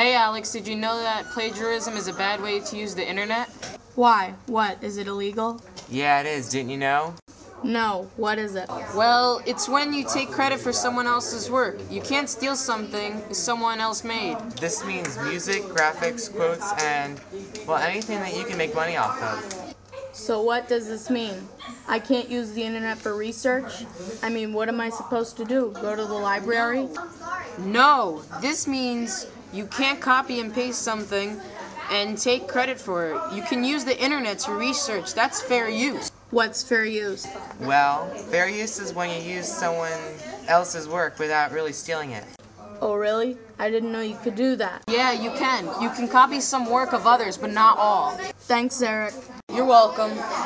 Hey Alex, did you know that plagiarism is a bad way to use the internet? Why? What? Is it illegal? Yeah, it is. Didn't you know? No. What is it? Well, it's when you take credit for someone else's work. You can't steal something someone else made. This means music, graphics, quotes, and, well, anything that you can make money off of. So what does this mean? I can't use the internet for research? I mean, what am I supposed to do? Go to the library? No, this means you can't copy and paste something and take credit for it. You can use the internet to research. That's fair use. What's fair use? Well, fair use is when you use someone else's work without really stealing it. Oh, really? I didn't know you could do that. Yeah, you can. You can copy some work of others, but not all. Thanks, Eric. You're welcome.